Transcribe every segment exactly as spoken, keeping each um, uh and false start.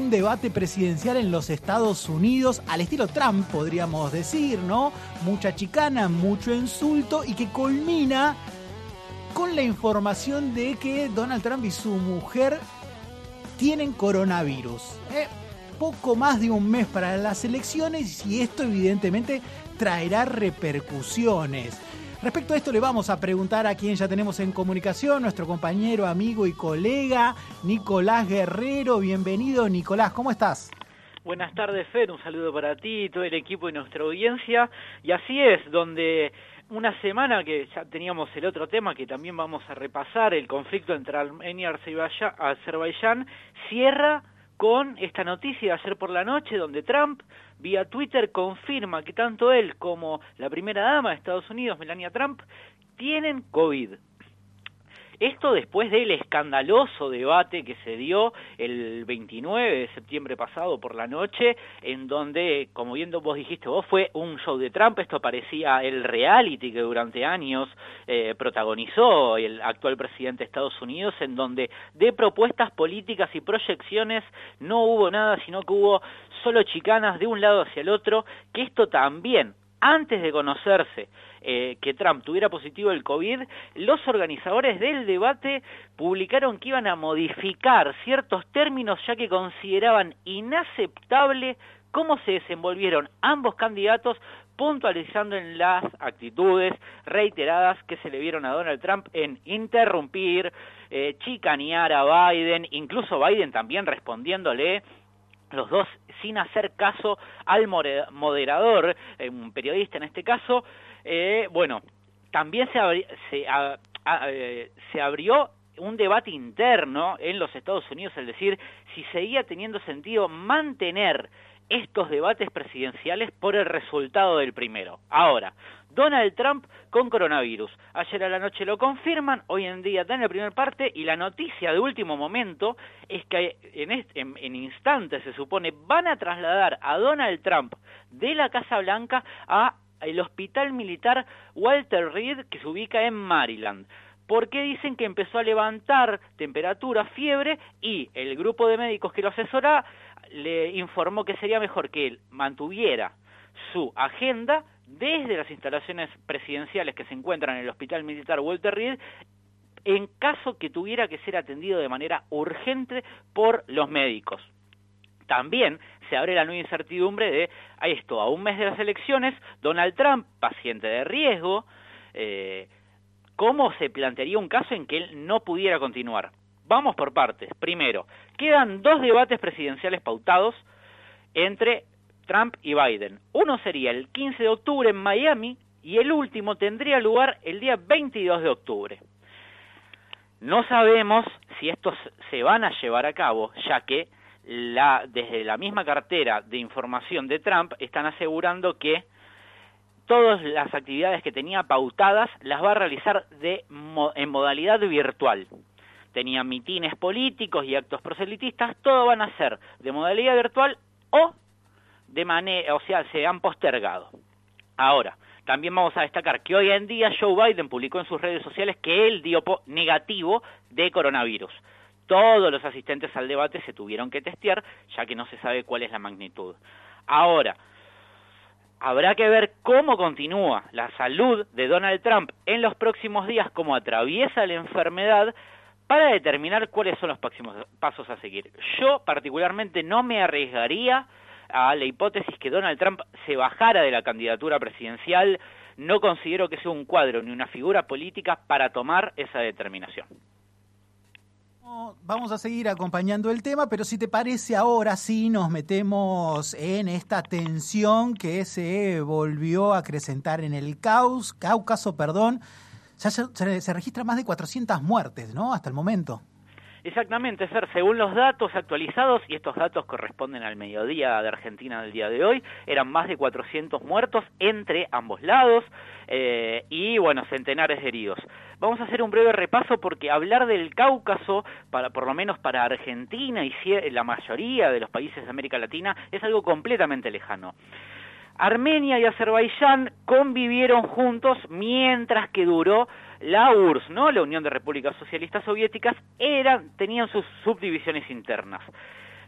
un debate presidencial en los Estados Unidos, al estilo Trump, podríamos decir, ¿no? Mucha chicana, mucho insulto, y que culmina con la información de que Donald Trump y su mujer tienen coronavirus. Eh, poco más de un mes para las elecciones, y esto evidentemente traerá repercusiones. Respecto a esto le vamos a preguntar a quien ya tenemos en comunicación, nuestro compañero, amigo y colega, Nicolás Guerrero. Bienvenido, Nicolás, ¿cómo estás? Buenas tardes, Fer, un saludo para ti, todo el equipo y nuestra audiencia. Y así es, donde una semana que ya teníamos el otro tema que también vamos a repasar, el conflicto entre Armenia y Azerbaiyán, cierra con esta noticia de ayer por la noche, donde Trump, vía Twitter, confirma que tanto él como la primera dama de Estados Unidos, Melania Trump, tienen COVID. Esto después del escandaloso debate que se dio el veintinueve de septiembre pasado por la noche, en donde, como bien vos dijiste vos, fue un show de Trump. Esto parecía el reality que durante años eh, protagonizó el actual presidente de Estados Unidos, en donde de propuestas políticas y proyecciones no hubo nada, sino que hubo solo chicanas de un lado hacia el otro, que esto también, antes de conocerse eh, que Trump tuviera positivo el COVID, los organizadores del debate publicaron que iban a modificar ciertos términos, ya que consideraban inaceptable cómo se desenvolvieron ambos candidatos, puntualizando en las actitudes reiteradas que se le vieron a Donald Trump en interrumpir, eh, chicanear a Biden, incluso Biden también respondiéndole, los dos sin hacer caso al moderador, un periodista en este caso. Eh, bueno, también se, abri se, a, a, eh, se abrió un debate interno en los Estados Unidos, es decir, si seguía teniendo sentido mantener estos debates presidenciales por el resultado del primero. Ahora, Donald Trump con coronavirus. Ayer a la noche lo confirman, hoy en día está en la primera parte, y la noticia de último momento es que en, este, en, en instantes, se supone, van a trasladar a Donald Trump de la Casa Blanca a el Hospital Militar Walter Reed, que se ubica en Maryland, porque dicen que empezó a levantar temperatura, fiebre, y el grupo de médicos que lo asesora le informó que sería mejor que él mantuviera su agenda desde las instalaciones presidenciales que se encuentran en el Hospital Militar Walter Reed, en caso que tuviera que ser atendido de manera urgente por los médicos. También se abre la nueva incertidumbre de, a esto, a un mes de las elecciones, Donald Trump, paciente de riesgo, eh, ¿cómo se plantearía un caso en que él no pudiera continuar? Vamos por partes. Primero, quedan dos debates presidenciales pautados entre Trump y Biden. Uno sería el quince de octubre en Miami y el último tendría lugar el día veintidós de octubre. No sabemos si estos se van a llevar a cabo, ya que la, desde la misma cartera de información de Trump están asegurando que todas las actividades que tenía pautadas las va a realizar de, en modalidad virtual. Tenía mitines políticos y actos proselitistas, todo van a ser de modalidad virtual o de manera, o sea, se han postergado. Ahora, también vamos a destacar que hoy en día Joe Biden publicó en sus redes sociales que él dio negativo de coronavirus. Todos los asistentes al debate se tuvieron que testear, ya que no se sabe cuál es la magnitud. Ahora, habrá que ver cómo continúa la salud de Donald Trump en los próximos días, cómo atraviesa la enfermedad, para determinar cuáles son los próximos pasos a seguir. Yo particularmente no me arriesgaría a la hipótesis que Donald Trump se bajara de la candidatura presidencial. No considero que sea un cuadro ni una figura política para tomar esa determinación. Vamos a seguir acompañando el tema, pero si te parece, ahora sí nos metemos en esta tensión que se volvió a acrecentar en el Caus, Cáucaso, perdón. Ya se, se registran más de cuatrocientas muertes, ¿no?, hasta el momento. Exactamente, Fer, según los datos actualizados, y estos datos corresponden al mediodía de Argentina del día de hoy, eran más de cuatrocientos muertos entre ambos lados, eh, y bueno, centenares de heridos. Vamos a hacer un breve repaso porque hablar del Cáucaso, para, por lo menos para Argentina y la mayoría de los países de América Latina, es algo completamente lejano. Armenia y Azerbaiyán convivieron juntos mientras que duró la U R S S, ¿no? La Unión de Repúblicas Socialistas Soviéticas, eran, tenían sus subdivisiones internas.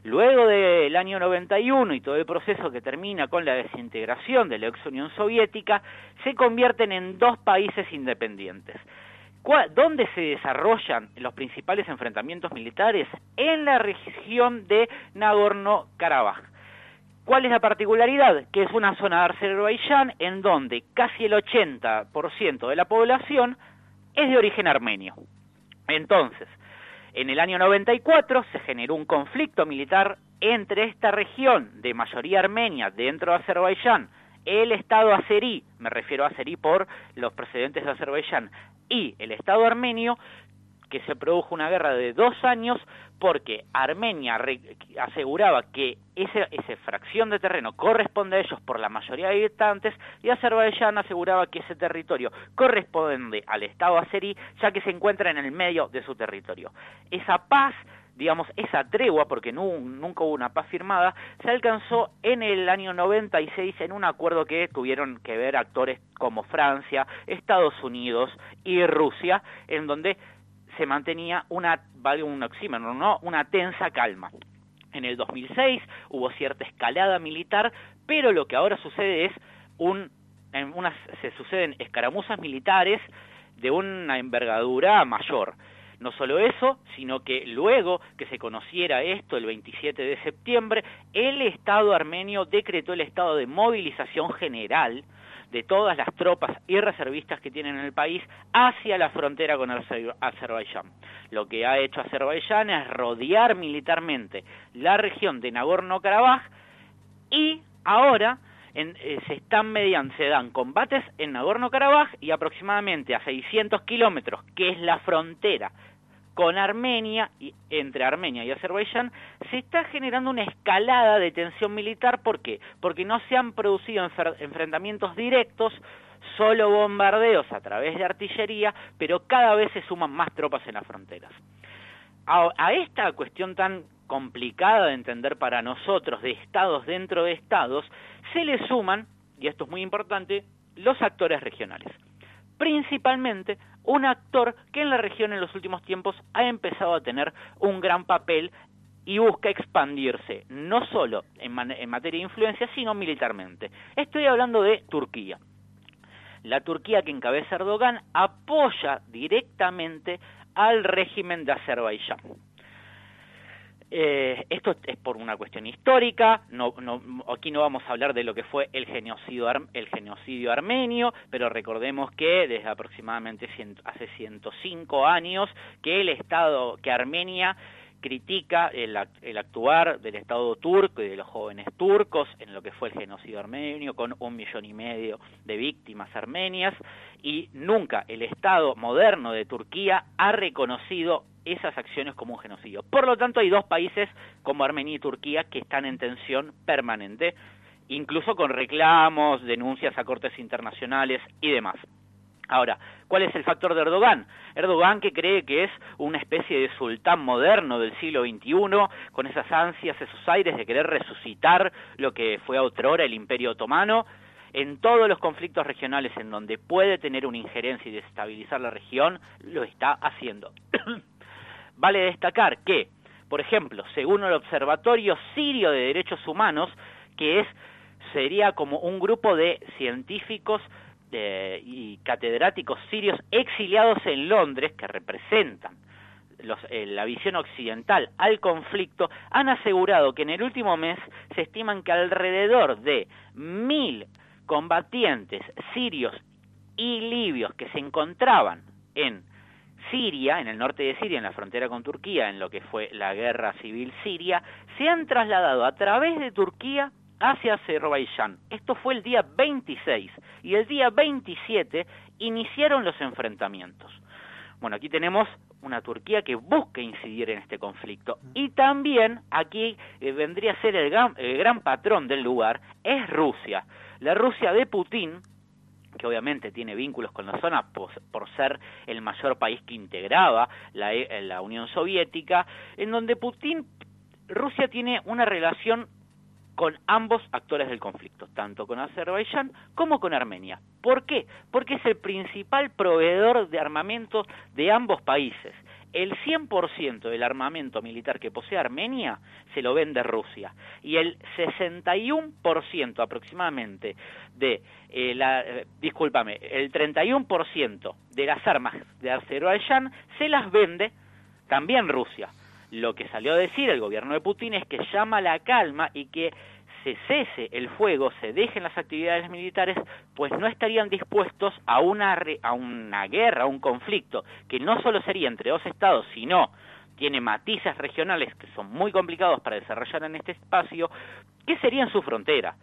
Luego del año noventa y uno y todo el proceso que termina con la desintegración de la ex Unión Soviética, se convierten en dos países independientes. ¿Dónde se desarrollan los principales enfrentamientos militares? En la región de Nagorno-Karabaj. ¿Cuál es la particularidad? Que es una zona de Azerbaiyán en donde casi el ochenta por ciento de la población es de origen armenio. Entonces, en el año noventa y cuatro se generó un conflicto militar entre esta región de mayoría armenia dentro de Azerbaiyán, el Estado azerí, me refiero a azerí por los precedentes de Azerbaiyán, y el Estado armenio, que se produjo una guerra de dos años porque Armenia aseguraba que ese, esa fracción de terreno corresponde a ellos por la mayoría de habitantes y Azerbaiyán aseguraba que ese territorio corresponde al Estado azerí ya que se encuentra en el medio de su territorio. Esa paz, digamos, esa tregua, porque no, nunca hubo una paz firmada, se alcanzó en el año noventa y seis en un acuerdo que tuvieron que ver actores como Francia, Estados Unidos y Rusia, en donde se mantenía una, vale un oxímoron, ¿no? Una tensa calma. En el dos mil seis hubo cierta escalada militar, pero lo que ahora sucede es un, en unas, se suceden escaramuzas militares de una envergadura mayor. No solo eso, sino que luego que se conociera esto, el veintisiete de septiembre, el Estado armenio decretó el estado de movilización general de todas las tropas y reservistas que tienen en el país hacia la frontera con Azerbaiyán. Lo que ha hecho Azerbaiyán es rodear militarmente la región de Nagorno-Karabaj y ahora en, eh, se están mediando, se dan combates en Nagorno-Karabaj y aproximadamente a seiscientos kilómetros, que es la frontera con Armenia, y entre Armenia y Azerbaiyán, se está generando una escalada de tensión militar. ¿Por qué? Porque no se han producido enfrentamientos directos, solo bombardeos a través de artillería, pero cada vez se suman más tropas en las fronteras. A, a esta cuestión tan complicada de entender para nosotros, de estados dentro de estados, se le suman, y esto es muy importante, los actores regionales. Principalmente un actor que en la región en los últimos tiempos ha empezado a tener un gran papel y busca expandirse, no solo en, en materia de influencia, sino militarmente. Estoy hablando de Turquía. La Turquía que encabeza Erdogan apoya directamente al régimen de Azerbaiyán. Eh, esto es por una cuestión histórica, no, no, aquí no vamos a hablar de lo que fue el genocidio, el genocidio armenio, pero recordemos que desde aproximadamente cien, hace ciento cinco años que el Estado, que Armenia critica el, el actuar del Estado turco y de los jóvenes turcos en lo que fue el genocidio armenio, con un millón y medio de víctimas armenias, y nunca el Estado moderno de Turquía ha reconocido esas acciones como un genocidio. Por lo tanto, hay dos países como Armenia y Turquía que están en tensión permanente, incluso con reclamos, denuncias a cortes internacionales y demás. Ahora, ¿cuál es el factor de Erdogan? Erdogan, que cree que es una especie de sultán moderno del siglo veintiuno, con esas ansias, esos aires de querer resucitar lo que fue otrora el Imperio Otomano. En todos los conflictos regionales en donde puede tener una injerencia y desestabilizar la región, lo está haciendo. Vale destacar que, por ejemplo, según el Observatorio Sirio de Derechos Humanos, que es sería como un grupo de científicos eh, y catedráticos sirios exiliados en Londres que representan los, eh, la visión occidental al conflicto, han asegurado que en el último mes se estiman que alrededor de mil combatientes sirios y libios que se encontraban en Siria, en el norte de Siria, en la frontera con Turquía, en lo que fue la guerra civil siria, se han trasladado a través de Turquía hacia Azerbaiyán. Esto fue el día veintiséis, y el día veintisiete iniciaron los enfrentamientos. Bueno, aquí tenemos una Turquía que busca incidir en este conflicto, y también aquí eh, vendría a ser el gran, el gran patrón del lugar, es Rusia. La Rusia de Putin, que obviamente tiene vínculos con la zona por, por ser el mayor país que integraba la, la Unión Soviética, en donde Putin, Rusia tiene una relación con ambos actores del conflicto, tanto con Azerbaiyán como con Armenia. ¿Por qué? Porque es el principal proveedor de armamento de ambos países. el cien por ciento del armamento militar que posee Armenia se lo vende Rusia, y el sesenta y uno por ciento aproximadamente de eh, la, eh, discúlpame, el treinta y uno por ciento de las armas de Azerbaiyán se las vende también Rusia. Lo que salió a decir el gobierno de Putin es que llama a la calma y que se cese el fuego, se dejen las actividades militares, pues no estarían dispuestos a una, a una guerra, a un conflicto, que no solo sería entre dos estados, sino tiene matices regionales que son muy complicados para desarrollar en este espacio, que sería en su frontera,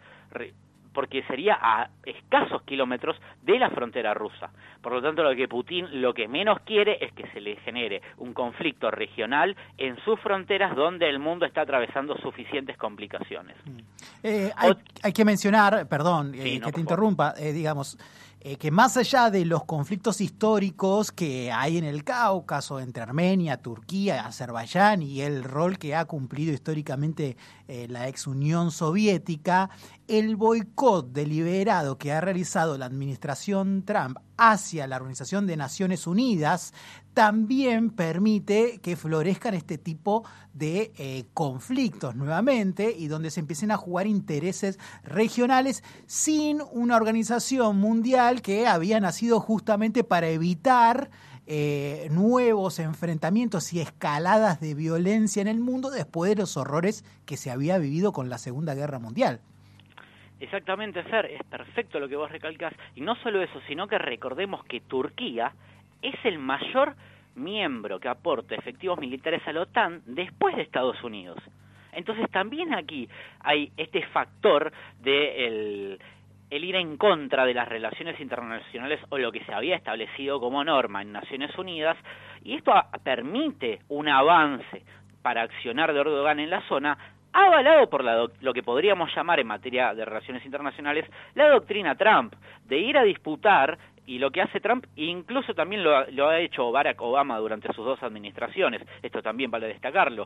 porque sería a escasos kilómetros de la frontera rusa. Por lo tanto, lo que Putin lo que menos quiere es que se le genere un conflicto regional en sus fronteras donde el mundo está atravesando suficientes complicaciones. Eh, hay, hay que mencionar, perdón, sí, eh, no, que te favor. interrumpa, eh, digamos, eh, que más allá de los conflictos históricos que hay en el Cáucaso entre Armenia, Turquía, Azerbaiyán y el rol que ha cumplido históricamente eh, la ex Unión Soviética, el boicot deliberado que ha realizado la administración Trump hacia la Organización de Naciones Unidas también permite que florezcan este tipo de eh, conflictos nuevamente y donde se empiecen a jugar intereses regionales sin una organización mundial que había nacido justamente para evitar eh, nuevos enfrentamientos y escaladas de violencia en el mundo después de los horrores que se había vivido con la Segunda Guerra Mundial. Exactamente, Fer, es perfecto lo que vos recalcás, y no solo eso, sino que recordemos que Turquía es el mayor miembro que aporta efectivos militares a la OTAN después de Estados Unidos. Entonces también aquí hay este factor de el, el ir en contra de las relaciones internacionales o lo que se había establecido como norma en Naciones Unidas, y esto a, permite un avance para accionar de Erdogan en la zona, avalado por la lo que podríamos llamar en materia de relaciones internacionales la doctrina Trump, de ir a disputar, y lo que hace Trump, incluso también lo, lo ha hecho Barack Obama durante sus dos administraciones, esto también vale destacarlo,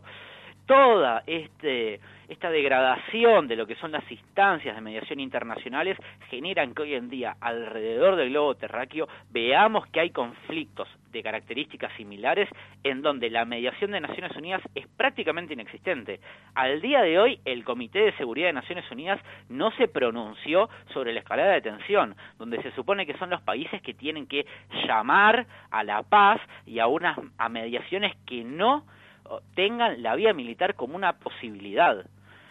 toda este, esta degradación de lo que son las instancias de mediación internacionales generan que hoy en día alrededor del globo terráqueo veamos que hay conflictos de características similares en donde la mediación de Naciones Unidas es prácticamente inexistente. Al día de hoy el Comité de Seguridad de Naciones Unidas no se pronunció sobre la escalada de tensión, donde se supone que son los países que tienen que llamar a la paz y a unas a mediaciones que no tengan la vía militar como una posibilidad.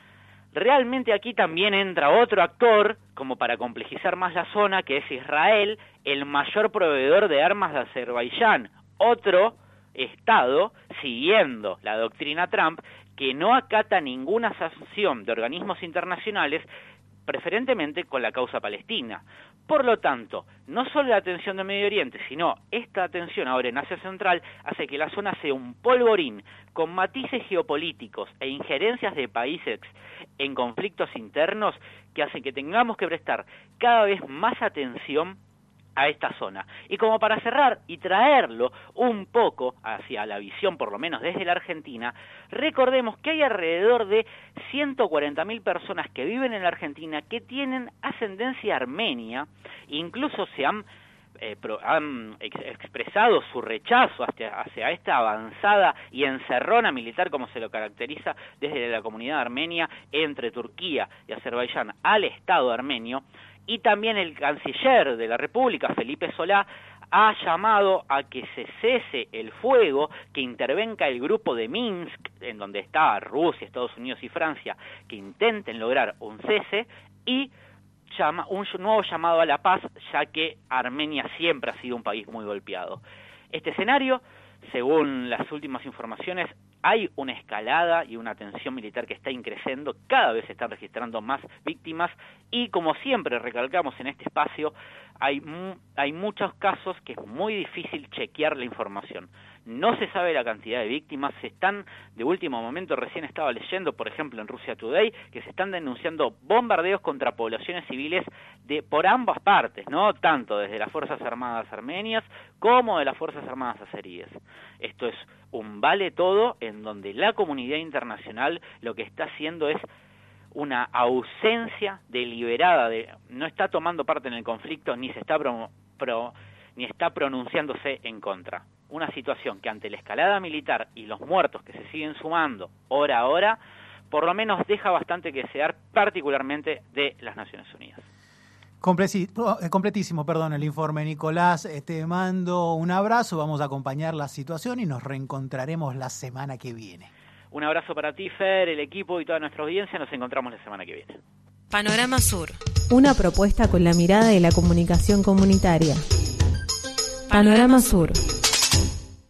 Realmente aquí también entra otro actor, como para complejizar más la zona, que es Israel, el mayor proveedor de armas de Azerbaiyán, otro estado, siguiendo la doctrina Trump, que no acata ninguna sanción de organismos internacionales, preferentemente con la causa palestina. Por lo tanto, no solo la tensión de Medio Oriente, sino esta tensión ahora en Asia Central hace que la zona sea un polvorín con matices geopolíticos e injerencias de países en conflictos internos que hacen que tengamos que prestar cada vez más atención a esta zona. Y como para cerrar y traerlo un poco hacia la visión, por lo menos desde la Argentina, recordemos que hay alrededor de ciento cuarenta mil personas que viven en la Argentina que tienen ascendencia armenia, incluso se han, eh, pro, han ex expresado su rechazo hacia, hacia esta avanzada y encerrona militar, como se lo caracteriza desde la comunidad armenia entre Turquía y Azerbaiyán al Estado armenio. Y también el canciller de la República, Felipe Solá, ha llamado a que se cese el fuego, que intervenga el grupo de Minsk, en donde está Rusia, Estados Unidos y Francia, que intenten lograr un cese, y llama un nuevo llamado a la paz, ya que Armenia siempre ha sido un país muy golpeado. Este escenario, según las últimas informaciones, hay una escalada y una tensión militar que está increciendo, cada vez se están registrando más víctimas y, como siempre recalcamos en este espacio, hay, mu hay muchos casos que es muy difícil chequear la información. No se sabe la cantidad de víctimas, se están, de último momento, recién estaba leyendo, por ejemplo, en Russia Today, que se están denunciando bombardeos contra poblaciones civiles de por ambas partes, ¿no? Tanto desde las Fuerzas Armadas armenias como de las Fuerzas Armadas azeríes. Esto es un vale todo en donde la comunidad internacional lo que está haciendo es una ausencia deliberada, de, no está tomando parte en el conflicto ni se está pro, pro, ni está pronunciándose en contra. una situación que ante la escalada militar y los muertos que se siguen sumando hora a hora, por lo menos deja bastante que desear, particularmente de las Naciones Unidas. Completísimo, perdón, el informe, Nicolás. Te mando un abrazo, vamos a acompañar la situación y nos reencontraremos la semana que viene. Un abrazo para ti, Fer, el equipo y toda nuestra audiencia. Nos encontramos la semana que viene. Panorama Sur. Una propuesta con la mirada de la comunicación comunitaria. Panorama Sur.